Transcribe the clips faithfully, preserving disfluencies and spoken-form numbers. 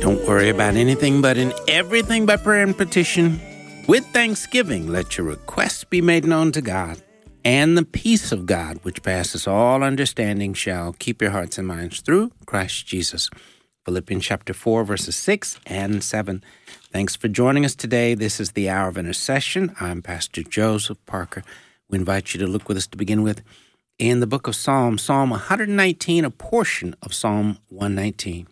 Don't worry about anything, but in everything by prayer and petition, with thanksgiving, let your requests be made known to God. And the peace of God, which passes all understanding, shall keep your hearts and minds through Christ Jesus. Philippians chapter four, verses six and seven. Thanks for joining us today. This is the Hour of Intercession. I'm Pastor Joseph Parker. We invite you to look with us to begin with in the book of Psalms, Psalm one nineteen, a portion of Psalm one nineteen.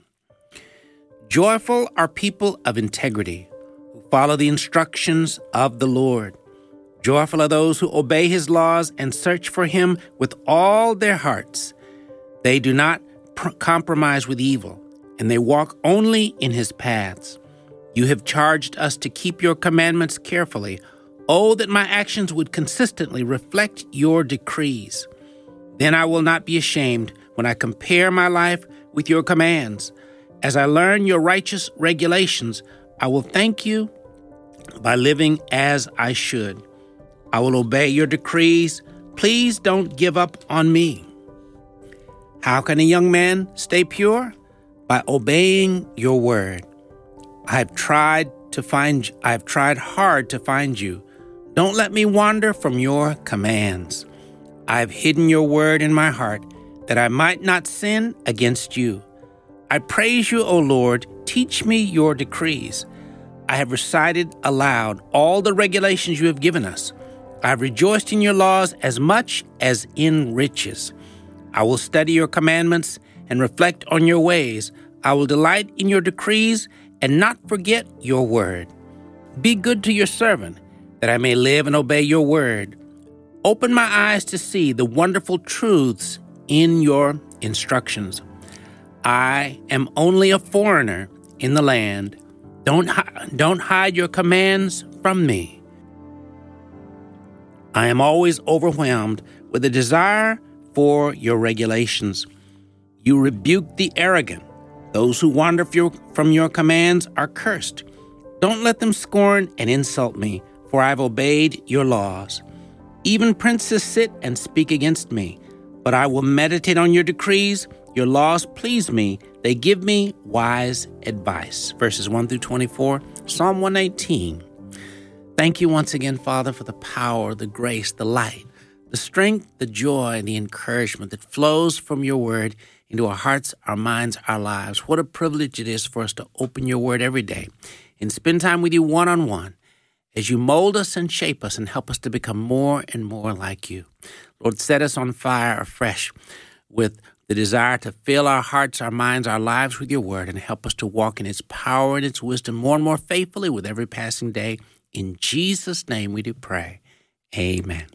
Joyful are people of integrity who follow the instructions of the Lord. Joyful are those who obey his laws and search for him with all their hearts. They do not pr- compromise with evil, and they walk only in his paths. You have charged us to keep your commandments carefully. Oh, that my actions would consistently reflect your decrees. Then I will not be ashamed when I compare my life with your commands. As I learn your righteous regulations, I will thank you by living as I should. I will obey your decrees. Please don't give up on me. How can a young man stay pure? By obeying your word. I have tried to find I have tried hard to find you. Don't let me wander from your commands. I have hidden your word in my heart that I might not sin against you. I praise you, O Lord. Teach me your decrees. I have recited aloud all the regulations you have given us. I have rejoiced in your laws as much as in riches. I will study your commandments and reflect on your ways. I will delight in your decrees and not forget your word. Be good to your servant, that I may live and obey your word. Open my eyes to see the wonderful truths in your instructions. I am only a foreigner in the land. Don't, don't hide your commands from me. I am always overwhelmed with a desire for your regulations. You rebuke the arrogant. Those who wander from your commands are cursed. Don't let them scorn and insult me, for I have obeyed your laws. Even princes sit and speak against me, but I will meditate on your decrees. Your laws please me. They give me wise advice. Verses one through twenty-four, Psalm one nineteen. Thank you once again, Father, for the power, the grace, the light, the strength, the joy, the encouragement that flows from your word into our hearts, our minds, our lives. What a privilege it is for us to open your word every day and spend time with you one-on-one as you mold us and shape us and help us to become more and more like you. Lord, set us on fire afresh with the desire to fill our hearts, our minds, our lives with your word and help us to walk in its power and its wisdom more and more faithfully with every passing day. In Jesus' name we do pray. Amen.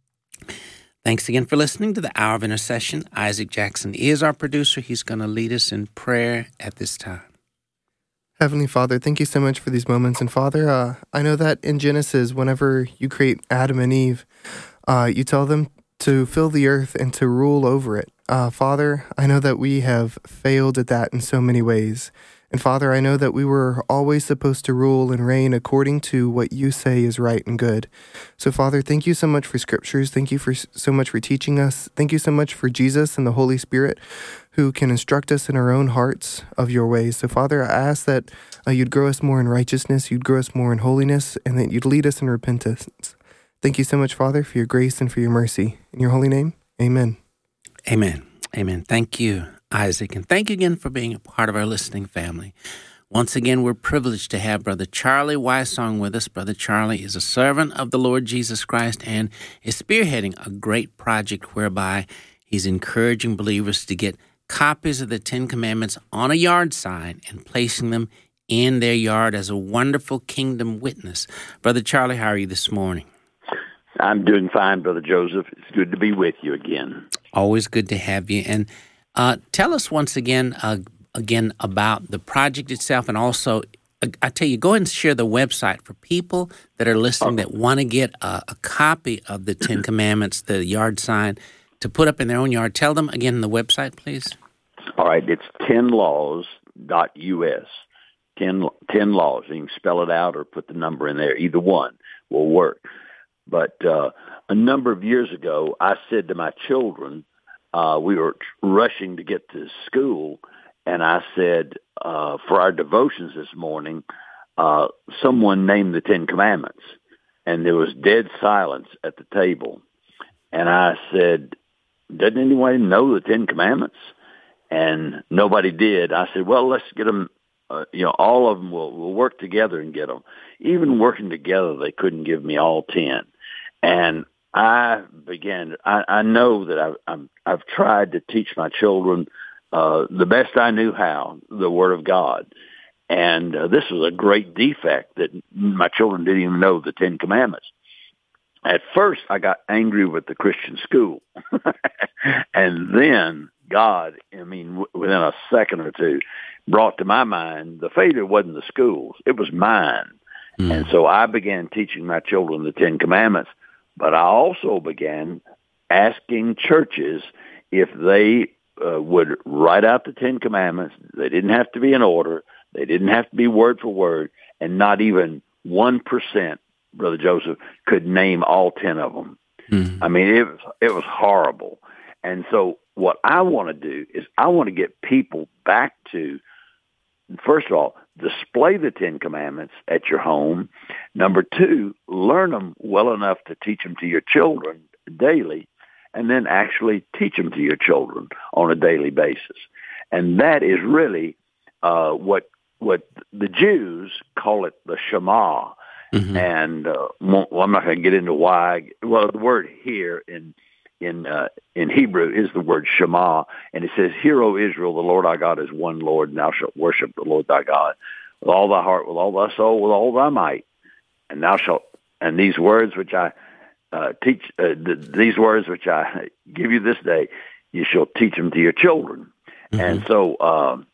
Thanks again for listening to the Hour of Intercession. Isaac Jackson is our producer. He's going to lead us in prayer at this time. Heavenly Father, thank you so much for these moments. And Father, uh, I know that in Genesis, whenever you create Adam and Eve, uh, you tell them to fill the earth and to rule over it. Uh, Father, I know that we have failed at that in so many ways. And Father, I know that we were always supposed to rule and reign according to what you say is right and good. So Father, thank you so much for scriptures. Thank you for so much for teaching us. Thank you so much for Jesus and the Holy Spirit who can instruct us in our own hearts of your ways. So Father, I ask that uh, you'd grow us more in righteousness, you'd grow us more in holiness, and that you'd lead us in repentance. Thank you so much, Father, for your grace and for your mercy. In your holy name, amen. Amen. Amen. Thank you, Isaac, and thank you again for being a part of our listening family. Once again, we're privileged to have Brother Charlie Wysong with us. Brother Charlie is a servant of the Lord Jesus Christ and is spearheading a great project whereby he's encouraging believers to get copies of the Ten Commandments on a yard sign and placing them in their yard as a wonderful kingdom witness. Brother Charlie, how are you this morning? I'm doing fine, Brother Joseph. It's good to be with you again. Always good to have you. And uh, tell us once again, uh, again about the project itself, and also, uh, I tell you, go ahead and share the website for people that are listening that want to get a, a copy of the Ten Commandments, the yard sign, to put up in their own yard. Tell them again the website, please. All right, it's ten laws dot U S. Ten, ten laws. You can spell it out or put the number in there. Either one will work. But uh, a number of years ago, I said to my children, uh, we were rushing to get to school, and I said, uh, for our devotions this morning, uh, someone named the Ten Commandments, and there was dead silence at the table. And I said, doesn't anyone know the Ten Commandments? And nobody did. I said, well, let's get them, uh, you know, all of them will will work together and get them. Even working together, they couldn't give me all ten. And I began, I, I know that I've, I'm, I've tried to teach my children uh, the best I knew how, the Word of God. And uh, this was a great defect that my children didn't even know the Ten Commandments. At first, I got angry with the Christian school. And then God, I mean, w- within a second or two, brought to my mind the failure wasn't the schools, it was mine. Mm. And so I began teaching my children the Ten Commandments. But I also began asking churches if they uh, would write out the Ten Commandments. They didn't have to be in order. They didn't have to be word for word. And not even one percent, Brother Joseph, could name all ten of them. Mm-hmm. I mean, it was, it was horrible. And so what I want to do is I want to get people back to, first of all, display the Ten Commandments at your home. Number two, learn them well enough to teach them to your children daily, and then actually teach them to your children on a daily basis. And that is really uh, what what the Jews call it the Shema. Mm-hmm. And uh, well, I'm not going to get into why. Well, the word here in in uh, in Hebrew is the word Shema, and it says, "Hear, O Israel, the Lord our God is one Lord, and thou shalt worship the Lord thy God with all thy heart, with all thy soul, with all thy might, and thou shalt." And these words which I uh, teach, uh, th- these words which I give you this day, you shall teach them to your children. Mm-hmm. And so, um,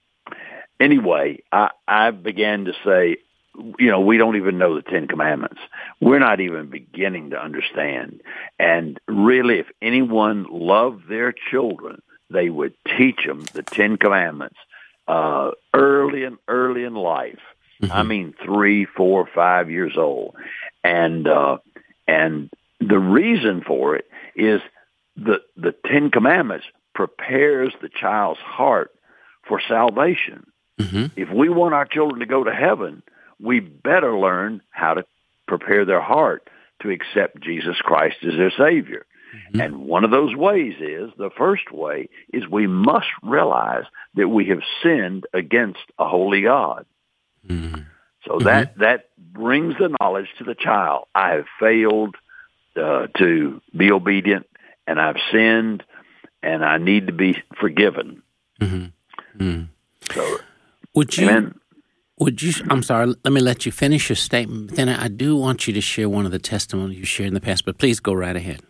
anyway, I, I began to say, you know, we don't even know the Ten Commandments. We're not even beginning to understand. And really, if anyone loved their children, they would teach them the Ten Commandments uh, early and early in life. Mm-hmm. I mean, three, four, five years old. And uh, and the reason for it is the the Ten Commandments prepares the child's heart for salvation. Mm-hmm. If we want our children to go to heaven, we better learn how to prepare their heart to accept Jesus Christ as their Savior. Mm-hmm. And one of those ways is, the first way, is we must realize that we have sinned against a holy God. Mm-hmm. So mm-hmm. that that brings the knowledge to the child. I have failed uh, to be obedient, and I've sinned, and I need to be forgiven. Mm-hmm. Mm-hmm. So, would you... Amen. Would you? I'm sorry. Let me let you finish your statement. But then I do want you to share one of the testimonies you shared in the past. But please go right ahead.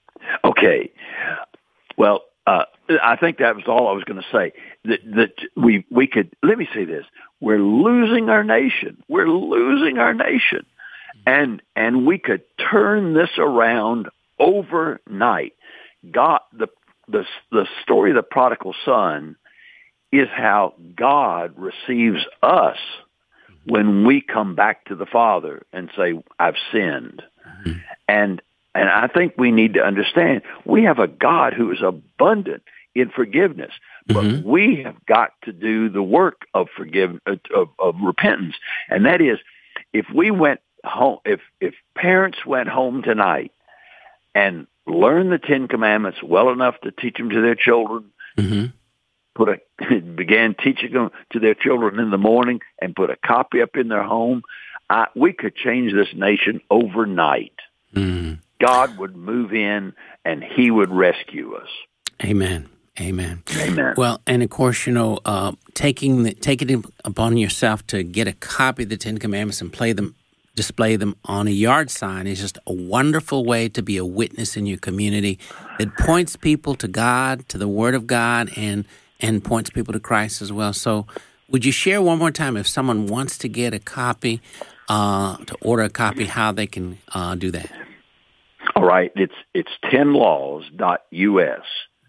Okay. Well, uh, I think that was all I was going to say. That that we we could. Let me say this: we're losing our nation. We're losing our nation, and and we could turn this around overnight. God, the the the story of the prodigal son is how God receives us when we come back to the Father and say, I've sinned. Mm-hmm. And and I think we need to understand we have a God who is abundant in forgiveness, but mm-hmm. we have got to do the work of forgive of, of repentance. And that is, if we went home, if if parents went home tonight and learned the Ten Commandments well enough to teach them to their children, mm-hmm. put a began teaching them to their children in the morning and put a copy up in their home, uh, we could change this nation overnight. Mm. God would move in and he would rescue us. Amen. Amen. Amen. Well, and of course, you know, uh, taking the, taking it upon yourself to get a copy of the Ten Commandments and play them, display them on a yard sign is just a wonderful way to be a witness in your community. It points people to God, to the Word of God, and and points people to Christ as well. So would you share one more time, if someone wants to get a copy, uh, to order a copy, how they can uh, do that? All right. It's it's ten laws dot U S.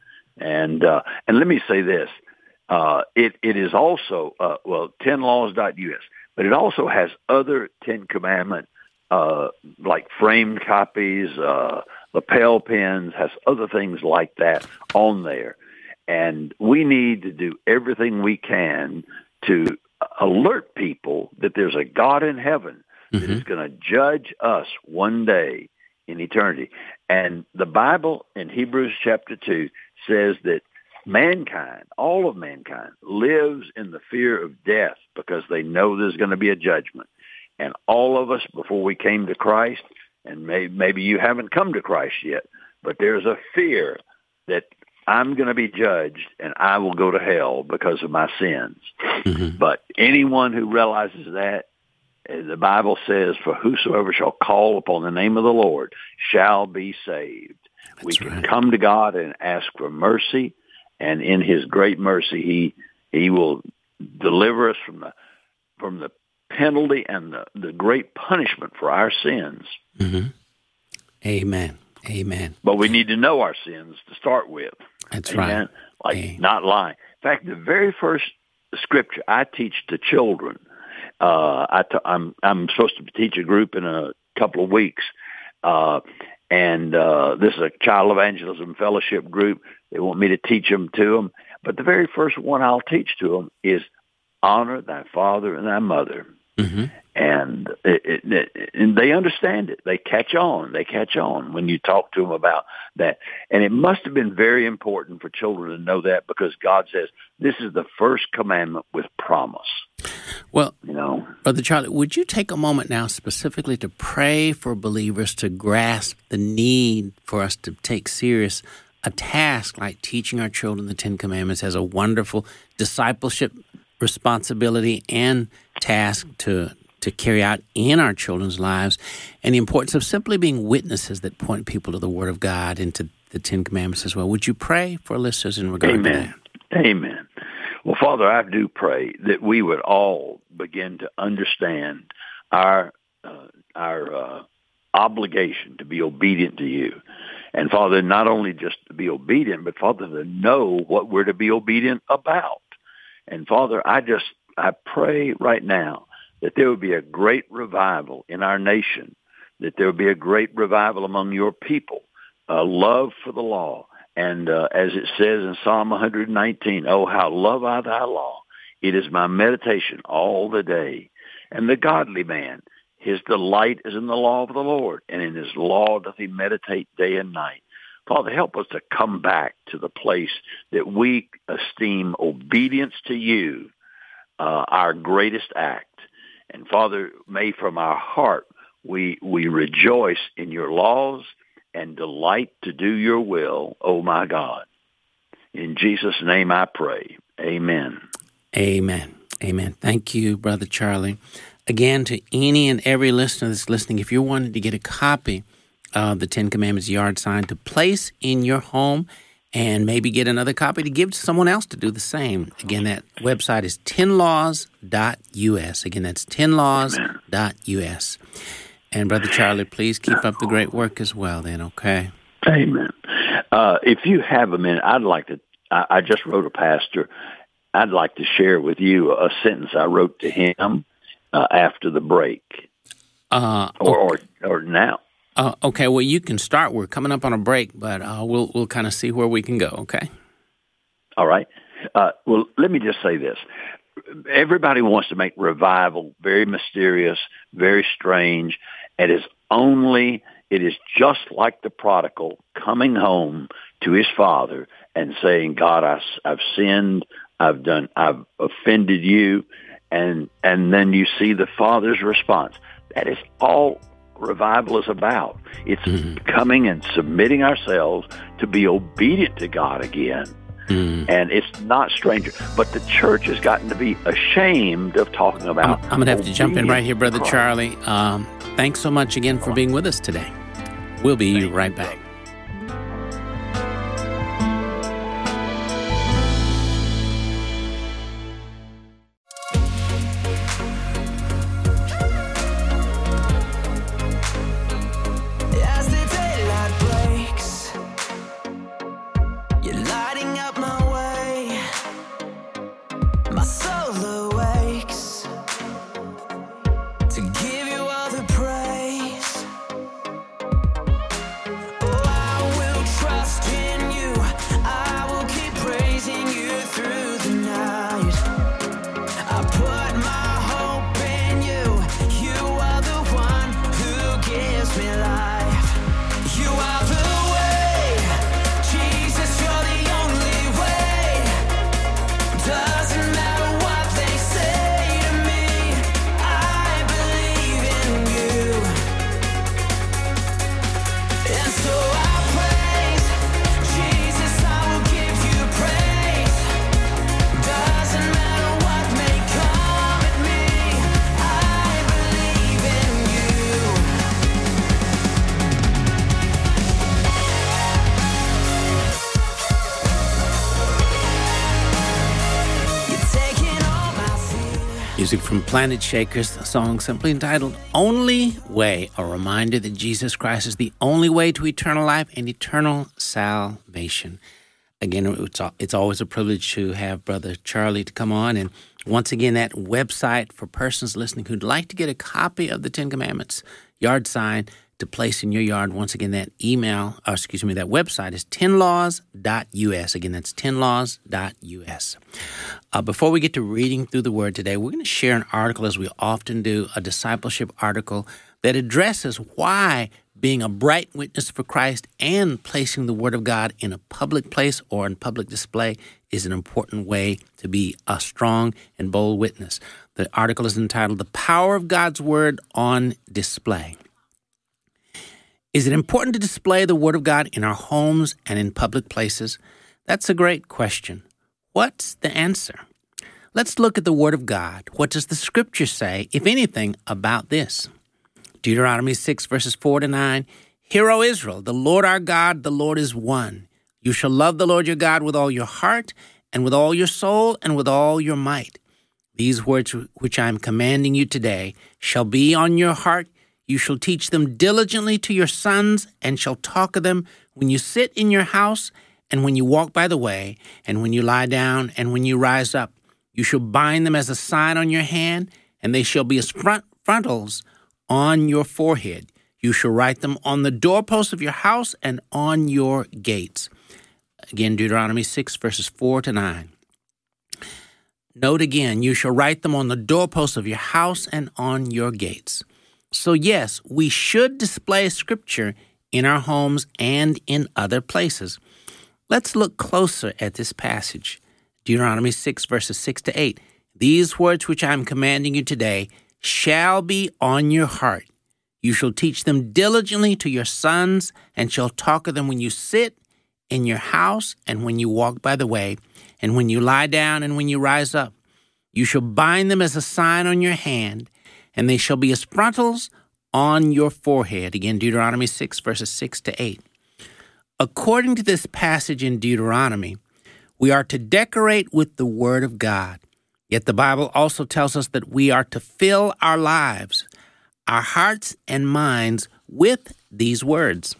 And uh, and let me say this. Uh, it, it is also, uh, well, ten laws dot U S, but it also has other Ten Commandment, uh, like framed copies, uh, lapel pins, has other things like that on there. And we need to do everything we can to alert people that there's a God in heaven that Mm-hmm. is going to judge us one day in eternity. And the Bible in Hebrews chapter two says that mankind, all of mankind, lives in the fear of death because they know there's going to be a judgment. And all of us, before we came to Christ, and may, maybe you haven't come to Christ yet, but there's a fear that I'm going to be judged and I will go to hell because of my sins. Mm-hmm. But anyone who realizes that, the Bible says, for whosoever shall call upon the name of the Lord shall be saved. That's we can right. come to God and ask for mercy, and in his great mercy, he he will deliver us from the from the penalty and the, the great punishment for our sins. Mm-hmm. Amen. Amen. But we need to know our sins to start with. That's Amen? right. Like Amen. not lying. In fact, the very first scripture I teach to children, uh, I t- I'm I'm supposed to teach a group in a couple of weeks, uh, and uh, this is a child evangelism fellowship group. They want me to teach them to them. But the very first one I'll teach to them is honor thy father and thy mother. Mm-hmm. And it, it, it, and they understand it. They catch on. They catch on when you talk to them about that. And it must have been very important for children to know that, because God says this is the first commandment with promise. Well, You know, Brother Charlie, would you take a moment now specifically to pray for believers to grasp the need for us to take serious a task like teaching our children the Ten Commandments as a wonderful discipleship responsibility and task to to carry out in our children's lives, and the importance of simply being witnesses that point people to the Word of God and to the Ten Commandments as well. Would you pray for listeners in regard to amen. that? Amen. Well, Father, I do pray that we would all begin to understand our uh, our uh, obligation to be obedient to you. And Father, not only just to be obedient, but Father, to know what we're to be obedient about. And Father, I just, I pray right now that there would be a great revival in our nation, that there would be a great revival among your people, a love for the law. And uh, as it says in Psalm one nineteen, oh, how love I thy law. It is my meditation all the day. And the godly man, his delight is in the law of the Lord, and in his law doth he meditate day and night. Father, help us to come back to the place that we esteem obedience to you uh, our greatest act. And Father, may from our heart we we rejoice in your laws and delight to do your will, oh my God. In Jesus' name I pray. Amen. Amen. Amen. Thank you, Brother Charlie. Again, to any and every listener that's listening, if you're wanting to get a copy of the Ten Commandments yard sign to place in your home and maybe get another copy to give to someone else to do the same, again, that website is ten laws dot u s. Again, that's ten laws dot u s. And Brother Charlie, please keep up the great work as well then, okay? Amen. Uh, if you have a minute, I'd like to, I, I just wrote a pastor. I'd like to share with you a sentence I wrote to him uh, after the break, Uh, or, or or now. uh, okay, well, you can start. We're coming up on a break, but uh, we'll we'll kind of see where we can go, okay? All right. Uh, well, let me just say this. Everybody wants to make revival very mysterious, very strange. It is only, it is just like the prodigal coming home to his father and saying, God, I, I've sinned, I've done, I've offended you. And, and then you see the father's response. That is all revival is about. It's mm-hmm. coming and submitting ourselves to be obedient to God again. Mm. And it's not stranger. But the church has gotten to be ashamed of talking about I'm, I'm going to have to jump in right here, Brother Charlie. Um, thanks so much again for being with us today. We'll be right back. I Music from Planet Shakers, a song simply entitled Only Way, a reminder that Jesus Christ is the only way to eternal life and eternal salvation. Again, it's, it's always a privilege to have Brother Charlie to come on. And once again, that website for persons listening who'd like to get a copy of the Ten Commandments yard sign to place in your yard. Once again, that email, or excuse me, that website is ten laws dot u s. Again, that's ten laws dot u s. Uh, before we get to reading through the Word today, we're going to share an article, as we often do, a discipleship article that addresses why being a bright witness for Christ and placing the Word of God in a public place or in public display is an important way to be a strong and bold witness. The article is entitled, The Power of God's Word on Display. Is it important to display the Word of God in our homes and in public places? That's a great question. What's the answer? Let's look at the Word of God. What does the Scripture say, if anything, about this? Deuteronomy six, verses four to nine. Hear, O Israel, the Lord our God, the Lord is one. You shall love the Lord your God with all your heart and with all your soul and with all your might. These words which I am commanding you today shall be on your heart. You shall teach them diligently to your sons, and shall talk of them when you sit in your house, and when you walk by the way, and when you lie down, and when you rise up. You shall bind them as a sign on your hand, and they shall be as front frontals on your forehead. You shall write them on the doorposts of your house and on your gates. Again, Deuteronomy six, verses four to nine. Note again, you shall write them on the doorposts of your house and on your gates. So yes, we should display Scripture in our homes and in other places. Let's look closer at this passage. Deuteronomy six, verses six to eight. These words which I am commanding you today shall be on your heart. You shall teach them diligently to your sons, and shall talk of them when you sit in your house, and when you walk by the way, and when you lie down, and when you rise up. You shall bind them as a sign on your hand, and they shall be as frontals on your forehead. Again, Deuteronomy six, verses six to eight. According to this passage in Deuteronomy, we are to decorate with the Word of God. Yet the Bible also tells us that we are to fill our lives, our hearts and minds with these words.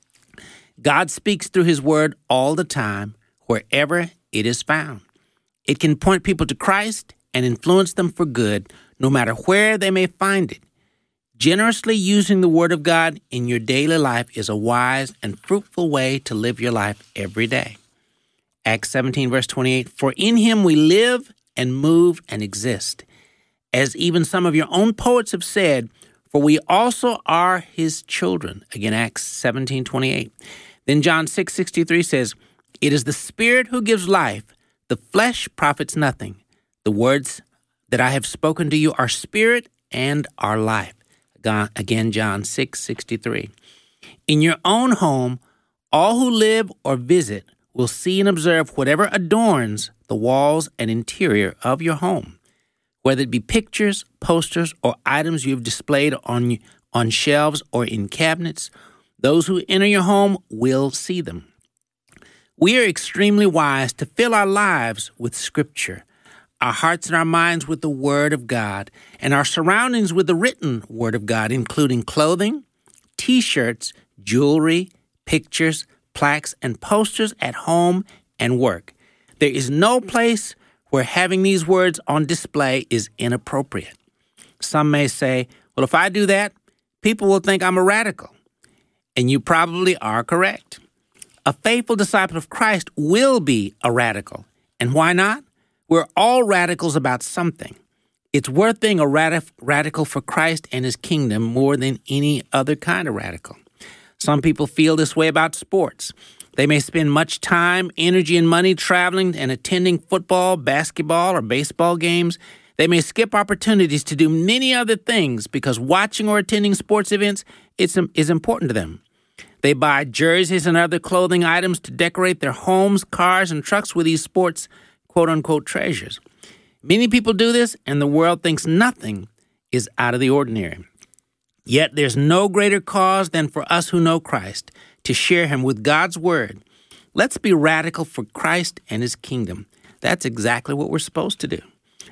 God speaks through His Word all the time, wherever it is found. It can point people to Christ and influence them for good, no matter where they may find it. Generously using the Word of God in your daily life is a wise and fruitful way to live your life every day. Acts seventeen, verse twenty-eight, For in Him we live and move and exist. As even some of your own poets have said, for we also are His children. Again, Acts seventeen, twenty-eight. Then John six, sixty-three says, It is the Spirit who gives life. The flesh profits nothing. The words that I have spoken to you are spirit and are life. Again, John six, sixty-three. In your own home, all who live or visit will see and observe whatever adorns the walls and interior of your home, whether it be pictures, posters, or items you have displayed on, on shelves or in cabinets. Those who enter your home will see them. We are extremely wise to fill our lives with Scripture, our hearts and our minds with the Word of God, and our surroundings with the written Word of God, including clothing, T-shirts, jewelry, pictures, plaques, and posters at home and work. There is no place where having these words on display is inappropriate. Some may say, well, if I do that, people will think I'm a radical. And you probably are correct. A faithful disciple of Christ will be a radical. And why not? We're all radicals about something. It's worth being a rad- radical for Christ and His kingdom more than any other kind of radical. Some people feel this way about sports. They may spend much time, energy, and money traveling and attending football, basketball, or baseball games. They may skip opportunities to do many other things because watching or attending sports events is, is important to them. They buy jerseys and other clothing items to decorate their homes, cars, and trucks with these sports quote-unquote treasures. Many people do this, and the world thinks nothing is out of the ordinary. Yet there's no greater cause than for us who know Christ to share Him with God's Word. Let's be radical for Christ and His kingdom. That's exactly what we're supposed to do.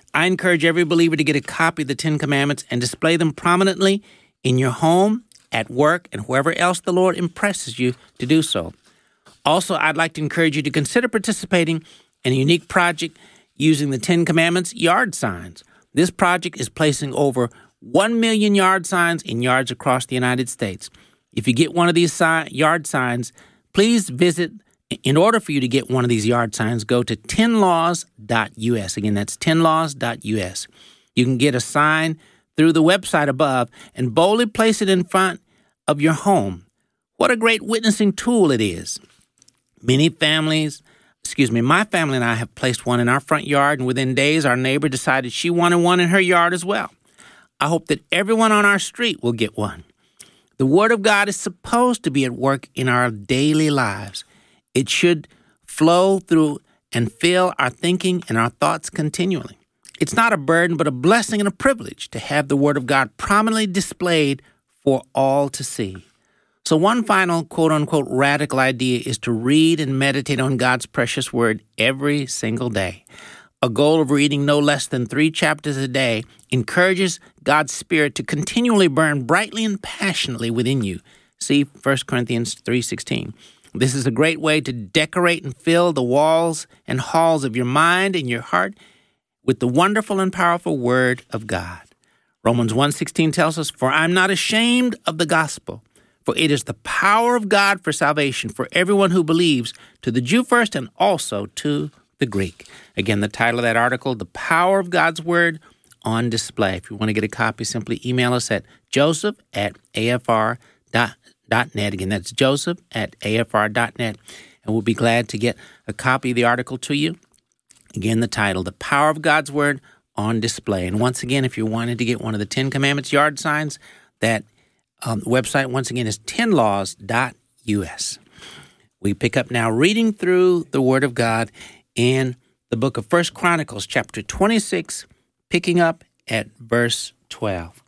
I encourage every believer to get a copy of the Ten Commandments and display them prominently in your home, at work, and wherever else the Lord impresses you to do so. Also, I'd like to encourage you to consider participating in a unique project using the Ten Commandments yard signs. This project is placing over one million yard signs in yards across the United States. If you get one of these si- yard signs, please visit. In order for you to get one of these yard signs, go to ten laws dot U S. Again, that's ten laws dot U S. You can get a sign through the website above and boldly place it in front of your home. What a great witnessing tool it is. Many families, excuse me, my family and I have placed one in our front yard, and within days, our neighbor decided she wanted one in her yard as well. I hope that everyone on our street will get one. The Word of God is supposed to be at work in our daily lives. It should flow through and fill our thinking and our thoughts continually. It's not a burden, but a blessing and a privilege to have the Word of God prominently displayed for all to see. So one final quote-unquote radical idea is to read and meditate on God's precious Word every single day. A goal of reading no less than three chapters a day encourages God's Spirit to continually burn brightly and passionately within you. See First Corinthians three sixteen. This is a great way to decorate and fill the walls and halls of your mind and your heart with the wonderful and powerful Word of God. Romans one sixteen tells us, "For I'm not ashamed of the gospel, for it is the power of God for salvation for everyone who believes, to the Jew first and also to the Greek." Again, the title of that article, "The Power of God's Word on Display." If you want to get a copy, simply email us at joseph at a f r dot net. Again, that's joseph at a f r dot net, and we'll be glad to get a copy of the article to you. Again, the title, "The Power of God's Word on Display." And once again, if you wanted to get one of the Ten Commandments yard signs, that um, website, once again, is ten laws dot U S. We pick up now reading through the Word of God in the book of First Chronicles, chapter twenty-six, picking up at verse twelve.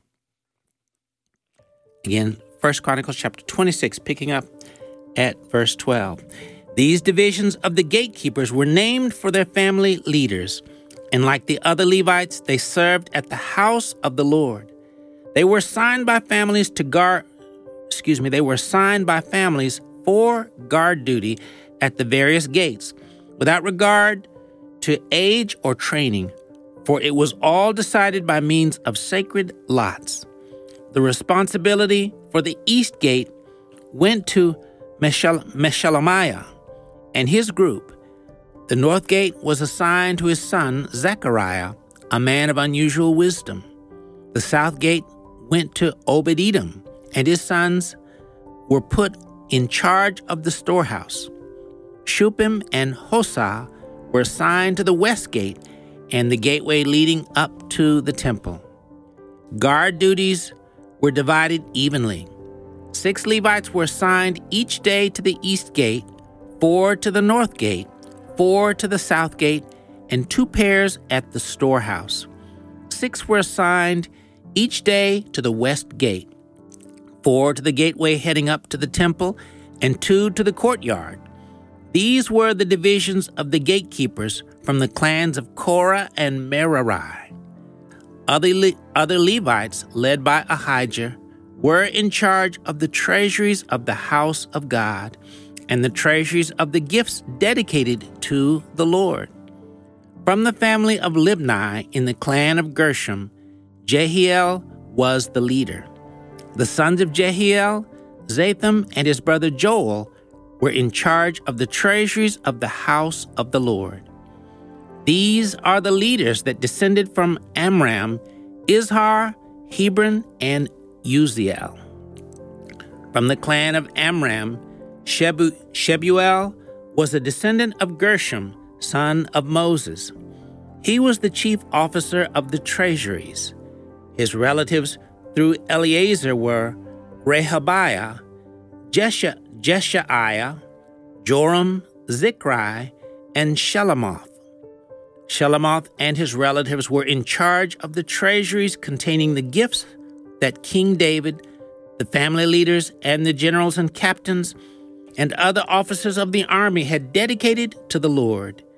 Again, First Chronicles, chapter twenty-six, picking up at verse twelve. These divisions of the gatekeepers were named for their family leaders, and like the other Levites, they served at the house of the Lord. They were assigned by families to guard, excuse me, they were assigned by families for guard duty at the various gates, without regard to age or training, for it was all decided by means of sacred lots. The responsibility for the east gate went to Meshel- Meshelemiah and his group. The north gate was assigned to his son Zechariah, a man of unusual wisdom. The south gate went to Obed-Edom, and his sons were put in charge of the storehouse. Shupim and Hosah were assigned to the west gate and the gateway leading up to the temple. Guard duties were divided evenly. Six Levites were assigned each day to the east gate, four to the north gate, four to the south gate, and two pairs at the storehouse. Six were assigned each day to the west gate, four to the gateway heading up to the temple, and two to the courtyard. These were the divisions of the gatekeepers from the clans of Korah and Merari. Other, Le- other Levites, led by Ahijah, were in charge of the treasuries of the house of God and the treasuries of the gifts dedicated to the Lord. From the family of Libni in the clan of Gershom, Jehiel was the leader. The sons of Jehiel, Zatham and his brother Joel, were in charge of the treasuries of the house of the Lord. These are the leaders that descended from Amram, Izhar, Hebron, and Uziel. From the clan of Amram, Shebu- Shebuel was a descendant of Gershom, son of Moses. He was the chief officer of the treasuries. His relatives through Eleazar were Rehabiah, Jesha, Jeshaiah, Joram, Zikri, and Shelomoth. Shelomoth and his relatives were in charge of the treasuries containing the gifts that King David, the family leaders, and the generals and captains, and other officers of the army had dedicated to the Lord.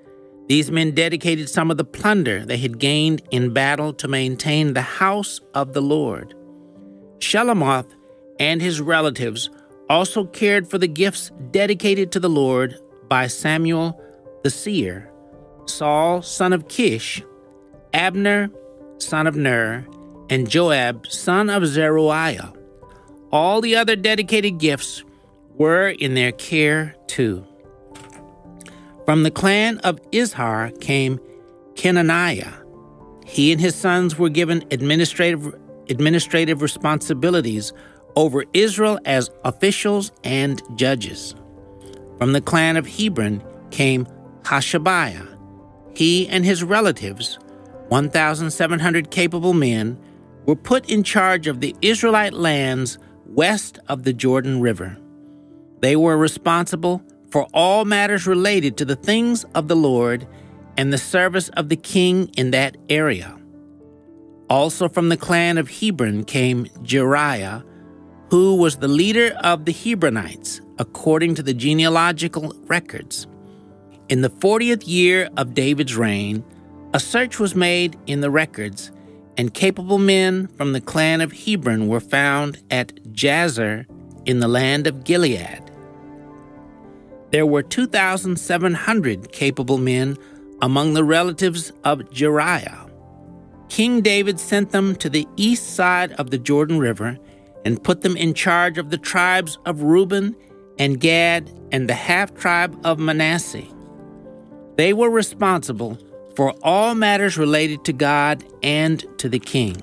These men dedicated some of the plunder they had gained in battle to maintain the house of the Lord. Shelomoth and his relatives also cared for the gifts dedicated to the Lord by Samuel the seer, Saul son of Kish, Abner son of Ner, and Joab son of Zeruiah. All the other dedicated gifts were in their care too. From the clan of Izhar came Kenaniah. He and his sons were given administrative administrative responsibilities over Israel as officials and judges. From the clan of Hebron came Hashabiah. He and his relatives, one thousand seven hundred capable men, were put in charge of the Israelite lands west of the Jordan River. They were responsible for all matters related to the things of the Lord and the service of the king in that area. Also from the clan of Hebron came Jeriah, who was the leader of the Hebronites, according to the genealogical records. In the fortieth year of David's reign, a search was made in the records, and capable men from the clan of Hebron were found at Jazer in the land of Gilead. There were two thousand seven hundred capable men among the relatives of Jeriah. King David sent them to the east side of the Jordan River and put them in charge of the tribes of Reuben and Gad and the half-tribe of Manasseh. They were responsible for all matters related to God and to the king.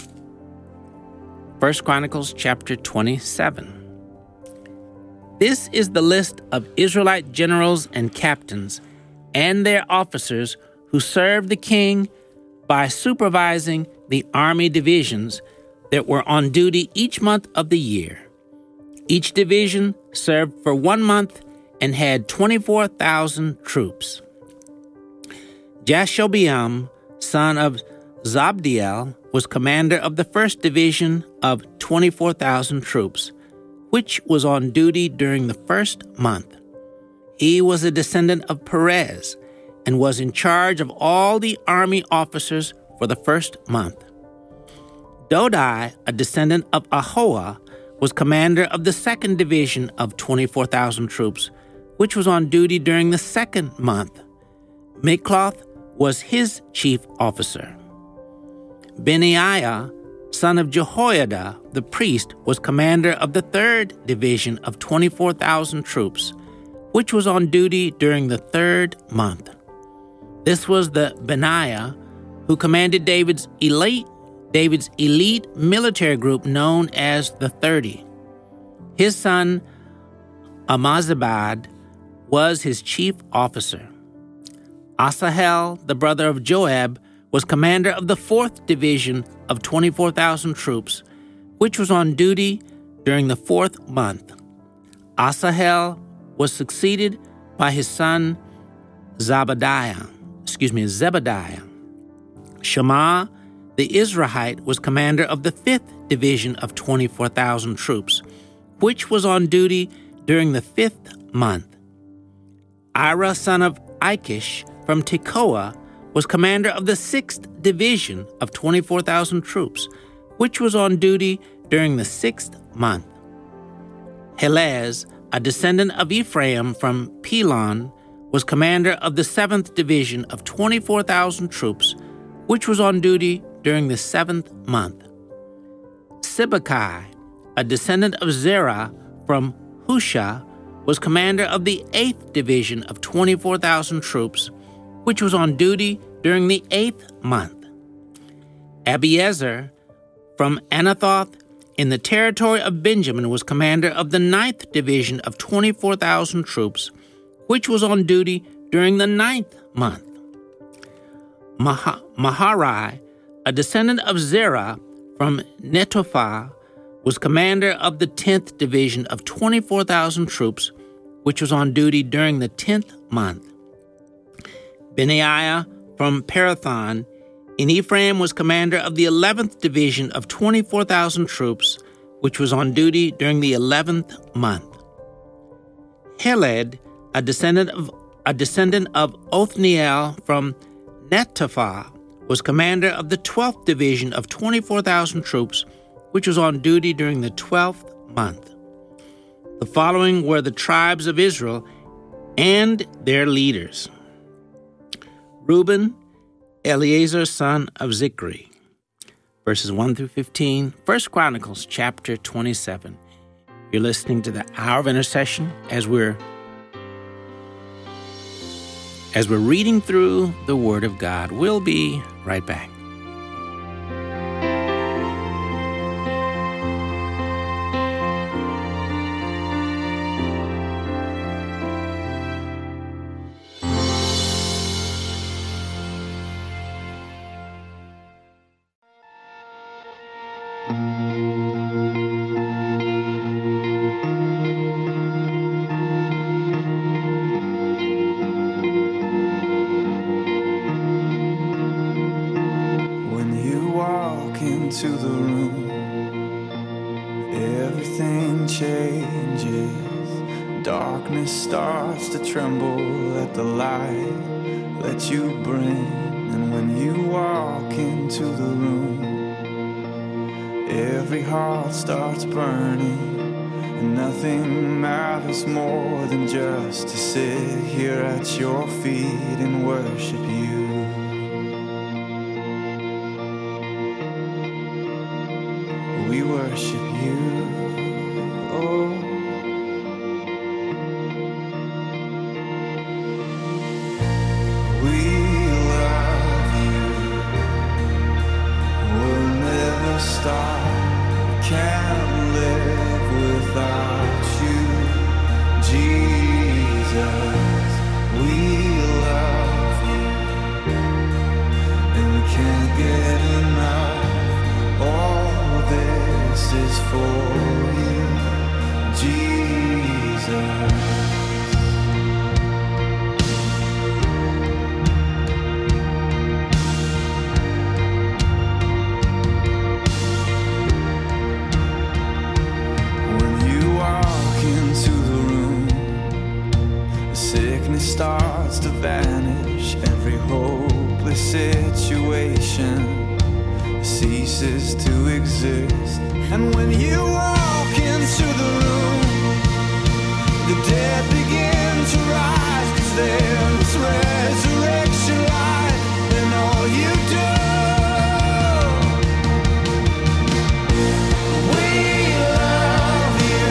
First Chronicles chapter twenty-seven. This is the list of Israelite generals and captains and their officers who served the king by supervising the army divisions that were on duty each month of the year. Each division served for one month and had twenty-four thousand troops. Jashobeam, son of Zabdiel, was commander of the first division of twenty-four thousand troops, which was on duty during the first month. He was a descendant of Perez and was in charge of all the army officers for the first month. Dodai, a descendant of Ahoah, was commander of the second division of twenty-four thousand troops, which was on duty during the second month. Mikloth was his chief officer. Benaiah, son of Jehoiada, the priest, was commander of the third division of twenty-four thousand troops, which was on duty during the third month. This was the Benaiah who commanded David's elite, David's elite military group known as the Thirty. His son, Amazabad, was his chief officer. Asahel, the brother of Joab, was commander of the fourth division of twenty-four thousand troops, which was on duty during the fourth month. Asahel was succeeded by his son Zebadiah, excuse me, Zebadiah. Shammah, the Israelite, was commander of the fifth division of twenty-four thousand troops, which was on duty during the fifth month. Ira, son of Ikish, from Tekoa, was commander of the sixth division of twenty-four thousand troops, which was on duty during the sixth month. Helez, a descendant of Ephraim from Pelon, was commander of the seventh division of twenty-four thousand troops, which was on duty during the seventh month. Sibbecai, a descendant of Zerah from Husha, was commander of the eighth division of twenty-four thousand troops, which was on duty during the eighth month. Abiezer from Anathoth in the territory of Benjamin was commander of the ninth division of twenty-four thousand troops, which was on duty during the ninth month. Mah- Maharai, a descendant of Zerah from Netophah, was commander of the tenth division of twenty-four thousand troops, which was on duty during the tenth month. Benaiah from Parathon in Ephraim was commander of the eleventh division of twenty-four thousand troops, which was on duty during the eleventh month. Heled, a descendant of a descendant of Othniel from Netophath, was commander of the twelfth division of twenty-four thousand troops, which was on duty during the twelfth month. The following were the tribes of Israel and their leaders. Reuben, Eleazar, son of Zichri. Verses one through fifteen, First Chronicles chapter twenty-seven. You're listening to the Hour of Intercession as we're as we're reading through the Word of God. We'll be right back. Into the room, everything changes. Darkness starts to tremble at the light that you bring. And when you walk into the room, every heart starts burning, and nothing matters more than just to sit here at your feet and worship you. We worship you, oh. We love you, we'll never stop. Can't live without you, Jesus. We love you, and we can't get enough. Oh, this is for you, Jesus. When you walk into the room, the sickness starts to vanish. Every hopeless situation ceases to exist. And when you walk into the room, the dead begin to rise, 'cause there's resurrection life in all you do. We love you,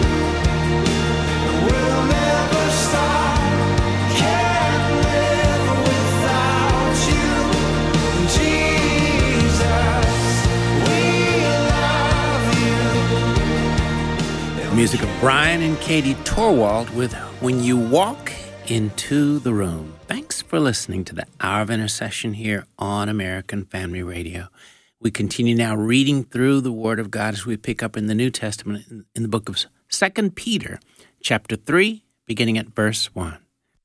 we'll never stop. Can't live without you, Jesus. Music of Brian and Katie Torwald with When You Walk Into the Room. Thanks for listening to the Hour of Intercession here on American Family Radio. We continue now reading through the Word of God as we pick up in the New Testament in, in the book of Second Peter, chapter three, beginning at verse one.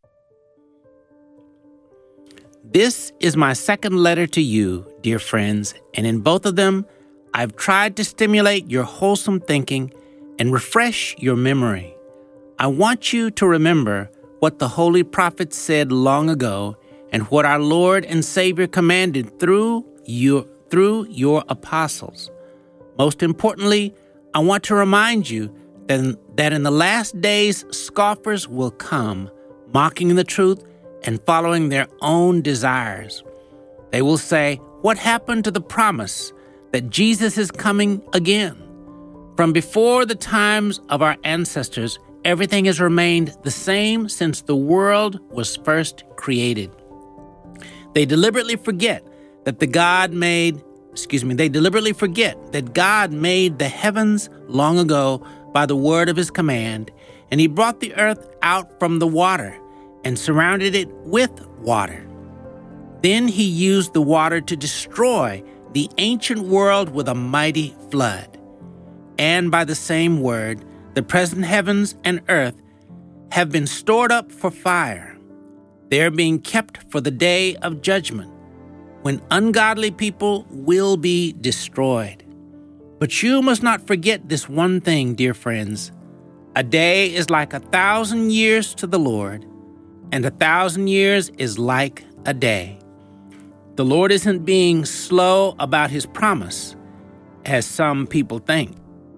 This is my second letter to you, dear friends, and in both of them, I've tried to stimulate your wholesome thinking and refresh your memory. I want you to remember what the holy prophets said long ago and what our Lord and Savior commanded through your, through your apostles. Most importantly, I want to remind you that, that in the last days, scoffers will come, mocking the truth and following their own desires. They will say, "What happened to the promise that Jesus is coming again?" From before the times of our ancestors, everything has remained the same since the world was first created. They deliberately forget that the God made, excuse me, they deliberately forget that God made the heavens long ago by the word of his command, and he brought the earth out from the water and surrounded it with water. Then he used the water to destroy the ancient world with a mighty flood. And by the same word, the present heavens and earth have been stored up for fire. They are being kept for the day of judgment, when ungodly people will be destroyed. But you must not forget this one thing, dear friends. A day is like a thousand years to the Lord, and a thousand years is like a day. The Lord isn't being slow about his promise, as some people think.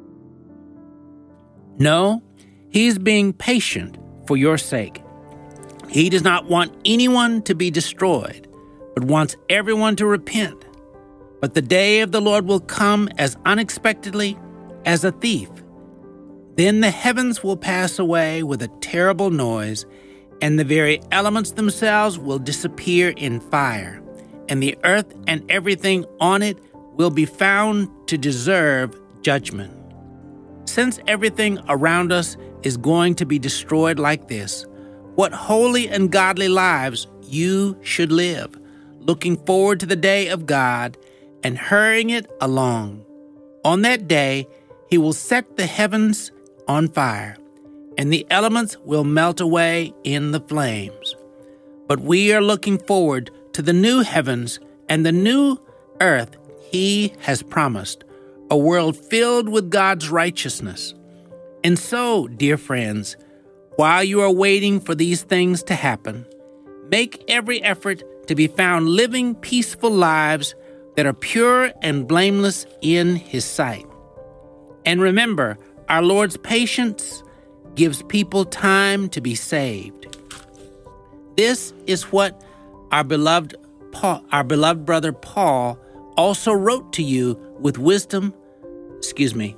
No, he's being patient for your sake. He does not want anyone to be destroyed, but wants everyone to repent. But the day of the Lord will come as unexpectedly as a thief. Then the heavens will pass away with a terrible noise, and the very elements themselves will disappear in fire, and the earth and everything on it will be found to deserve judgment. Since everything around us is going to be destroyed like this, what holy and godly lives you should live, looking forward to the day of God and hurrying it along. On that day, he will set the heavens on fire, and the elements will melt away in the flames. But we are looking forward to the new heavens and the new earth he has promised, a world filled with God's righteousness. And so, dear friends, while you are waiting for these things to happen, make every effort to be found living peaceful lives that are pure and blameless in his sight. And remember, our Lord's patience gives people time to be saved. This is what our beloved Paul, our beloved brother Paul also wrote to you with wisdom, excuse me,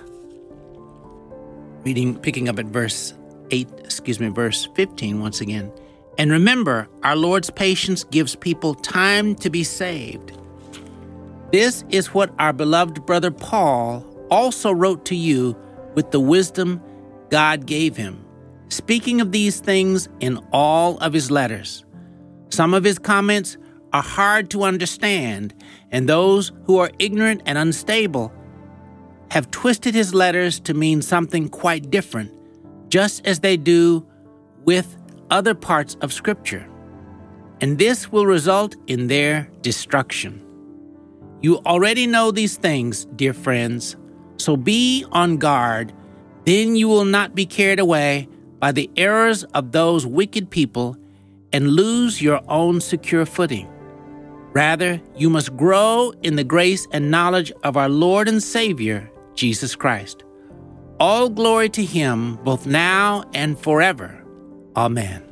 reading, picking up at verse eight, excuse me, verse fifteen once again. And remember, our Lord's patience gives people time to be saved. This is what our beloved brother Paul also wrote to you with the wisdom God gave him, speaking of these things in all of his letters. Some of his comments are hard to understand, and those who are ignorant and unstable have twisted his letters to mean something quite different, just as they do with other parts of Scripture. And this will result in their destruction. You already know these things, dear friends, so be on guard. Then you will not be carried away by the errors of those wicked people and lose your own secure footing. Rather, you must grow in the grace and knowledge of our Lord and Savior, Jesus Christ. All glory to him, both now and forever. Amen.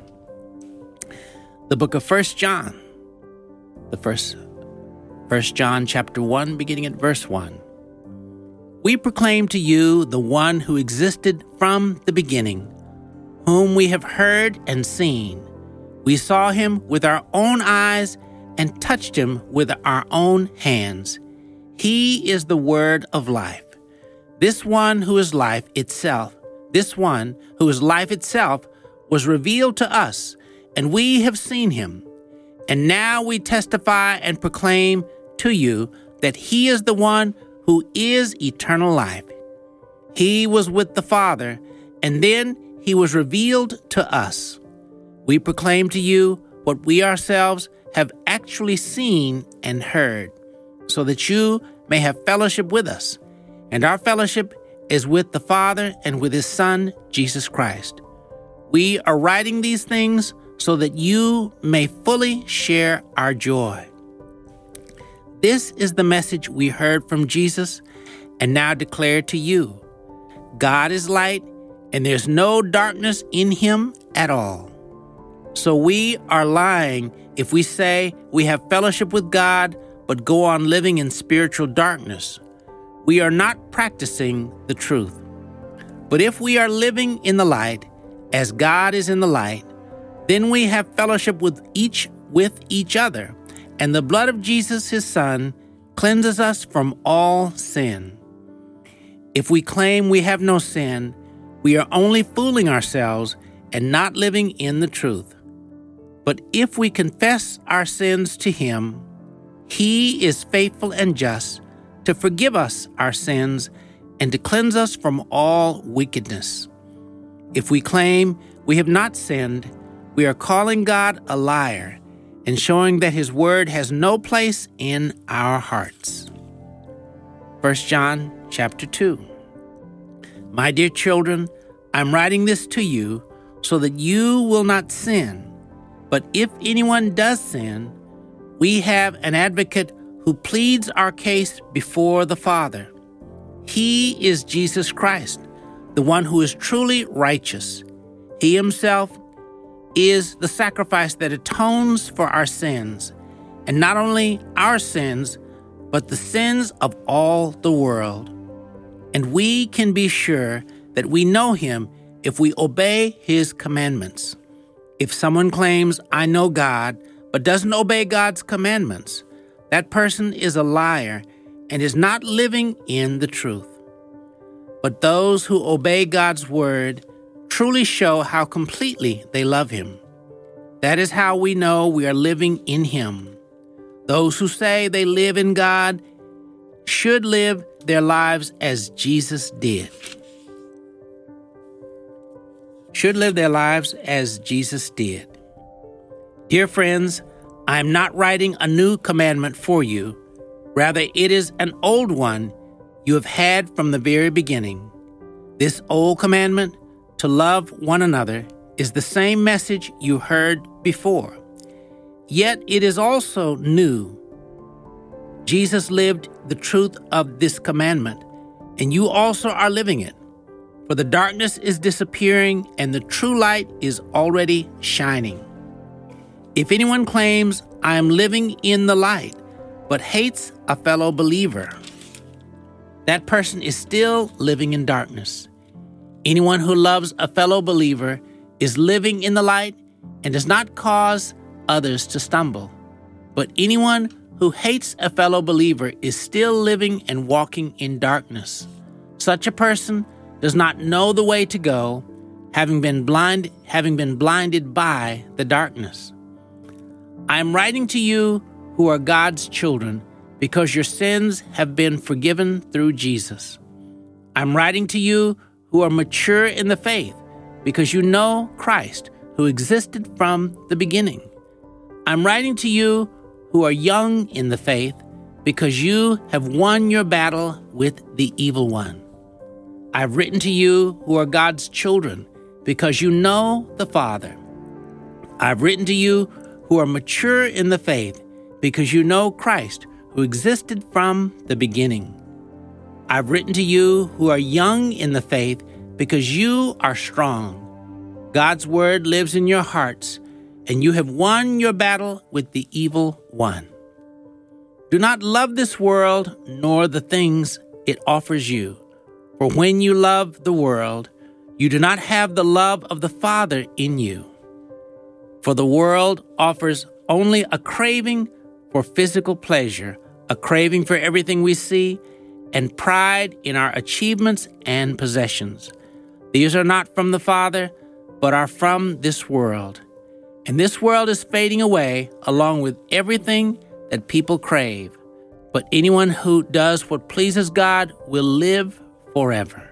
The book of First John, the first, First John chapter one, beginning at verse one. We proclaim to you the one who existed from the beginning, whom we have heard and seen. We saw him with our own eyes and touched him with our own hands. He is the word of life. This one who is life itself, this one who is life itself was revealed to us, and we have seen him. And now we testify and proclaim to you that he is the one who is eternal life. He was with the Father, and then he was revealed to us. We proclaim to you what we ourselves have actually seen and heard, so that you may have fellowship with us. And our fellowship is with the Father and with his Son, Jesus Christ. We are writing these things so that you may fully share our joy. This is the message we heard from Jesus and now declare to you. God is light, and there's no darkness in him at all. So we are lying if we say we have fellowship with God but go on living in spiritual darkness. We are not practicing the truth. But if we are living in the light, as God is in the light, then we have fellowship with each with each other, and the blood of Jesus, his Son, cleanses us from all sin. If we claim we have no sin, we are only fooling ourselves and not living in the truth. But if we confess our sins to him, he is faithful and just to forgive us our sins and to cleanse us from all wickedness. If we claim we have not sinned, we are calling God a liar and showing that his word has no place in our hearts. First John chapter two. My dear children, I'm writing this to you so that you will not sin. But if anyone does sin, we have an advocate who pleads our case before the Father. He is Jesus Christ, the one who is truly righteous. He himself is the sacrifice that atones for our sins, and not only our sins, but the sins of all the world. And we can be sure that we know him if we obey his commandments. If someone claims, I know God, but doesn't obey God's commandments, that person is a liar and is not living in the truth. But those who obey God's word truly show how completely they love him. That is how we know we are living in him. Those who say they live in God should live their lives as Jesus did. Should live their lives as Jesus did. Dear friends, I am not writing a new commandment for you. Rather, it is an old one you have had from the very beginning. This old commandment, to love one another, is the same message you heard before. Yet it is also new. Jesus lived the truth of this commandment, and you also are living it. For the darkness is disappearing, and the true light is already shining. If anyone claims, I am living in the light, but hates a fellow believer, that person is still living in darkness. Anyone who loves a fellow believer is living in the light and does not cause others to stumble. But anyone who hates a fellow believer is still living and walking in darkness. Such a person does not know the way to go, having been blind, having been blinded by the darkness. I am writing to you who are God's children, because your sins have been forgiven through Jesus. I'm writing to you who are mature in the faith, because you know Christ, who existed from the beginning. I'm writing to you who are young in the faith, because you have won your battle with the evil one. I've written to you who are God's children, because you know the Father. I've written to you who are mature in the faith, because you know Christ, who existed from the beginning. I've written to you who are young in the faith, because you are strong. God's word lives in your hearts, and you have won your battle with the evil one. Do not love this world, nor the things it offers you. For when you love the world, you do not have the love of the Father in you. For the world offers only a craving for physical pleasure, a craving for everything we see, and pride in our achievements and possessions. These are not from the Father, but are from this world. And this world is fading away along with everything that people crave. But anyone who does what pleases God will live forever.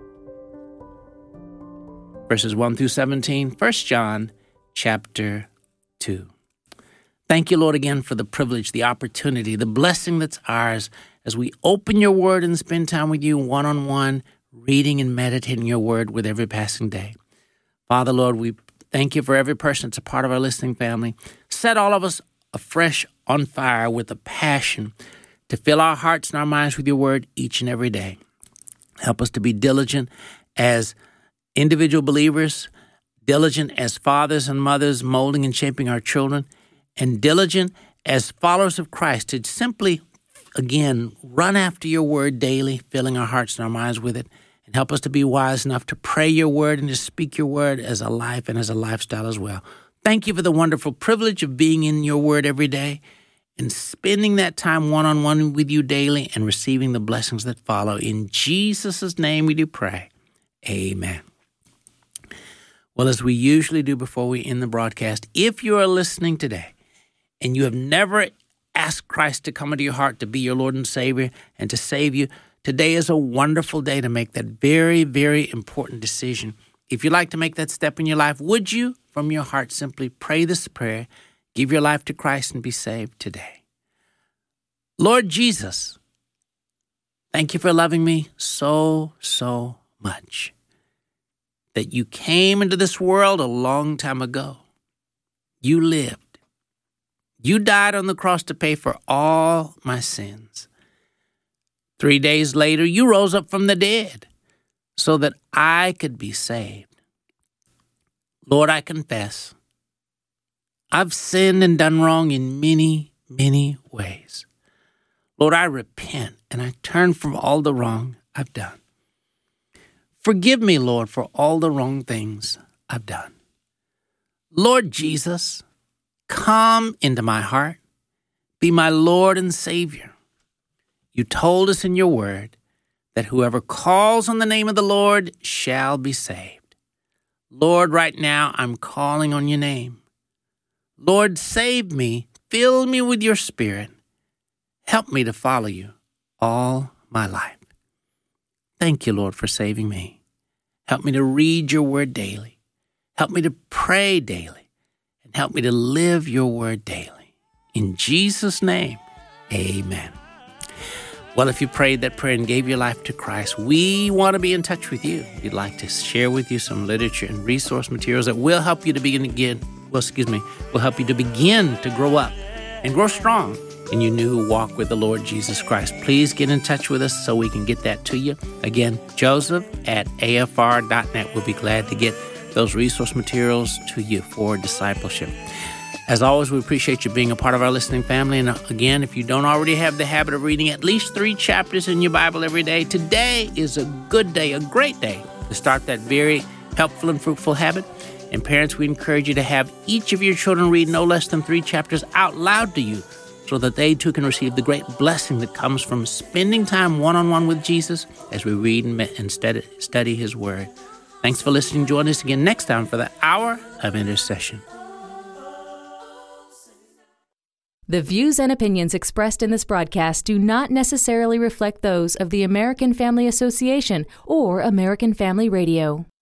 Verses one through seventeen, First John chapter two. Thank you, Lord, again for the privilege, the opportunity, the blessing that's ours as we open your word and spend time with you one-on-one, reading and meditating your word with every passing day. Father, Lord, we thank you for every person that's a part of our listening family. Set all of us afresh on fire with a passion to fill our hearts and our minds with your word each and every day. Help us to be diligent as individual believers, diligent as fathers and mothers molding and shaping our children, and diligent as followers of Christ to simply, again, run after your word daily, filling our hearts and our minds with it, and help us to be wise enough to pray your word and to speak your word as a life and as a lifestyle as well. Thank you for the wonderful privilege of being in your word every day and spending that time one-on-one with you daily and receiving the blessings that follow. In Jesus' name we do pray. Amen. Well, as we usually do before we end the broadcast, if you are listening today and you have never asked Christ to come into your heart to be your Lord and Savior and to save you, today is a wonderful day to make that very, very important decision. If you'd like to make that step in your life, would you, from your heart, simply pray this prayer, give your life to Christ, and be saved today? Lord Jesus, thank you for loving me so, so much, that you came into this world a long time ago. You lived. You died on the cross to pay for all my sins. Three days later, you rose up from the dead so that I could be saved. Lord, I confess, I've sinned and done wrong in many, many ways. Lord, I repent and I turn from all the wrong I've done. Forgive me, Lord, for all the wrong things I've done. Lord Jesus, come into my heart. Be my Lord and Savior. You told us in your word that whoever calls on the name of the Lord shall be saved. Lord, right now I'm calling on your name. Lord, save me. Fill me with your Spirit. Help me to follow you all my life. Thank you, Lord, for saving me. Help me to read your word daily. Help me to pray daily. And help me to live your word daily. In Jesus' name, amen. Well, if you prayed that prayer and gave your life to Christ, we want to be in touch with you. We'd like to share with you some literature and resource materials that will help you to begin again. Well, excuse me, will help you to begin to grow up and grow strong in your new walk with the Lord Jesus Christ. Please get in touch with us so we can get that to you. Again, Joseph at A F R dot net. We'll be glad to get those resource materials to you for discipleship. As always, we appreciate you being a part of our listening family. And again, if you don't already have the habit of reading at least three chapters in your Bible every day, today is a good day, a great day to start that very helpful and fruitful habit. And parents, we encourage you to have each of your children read no less than three chapters out loud to you so that they too can receive the great blessing that comes from spending time one-on-one with Jesus as we read and study, study his word. Thanks for listening. Join us again next time for the Hour of Intercession. The views and opinions expressed in this broadcast do not necessarily reflect those of the American Family Association or American Family Radio.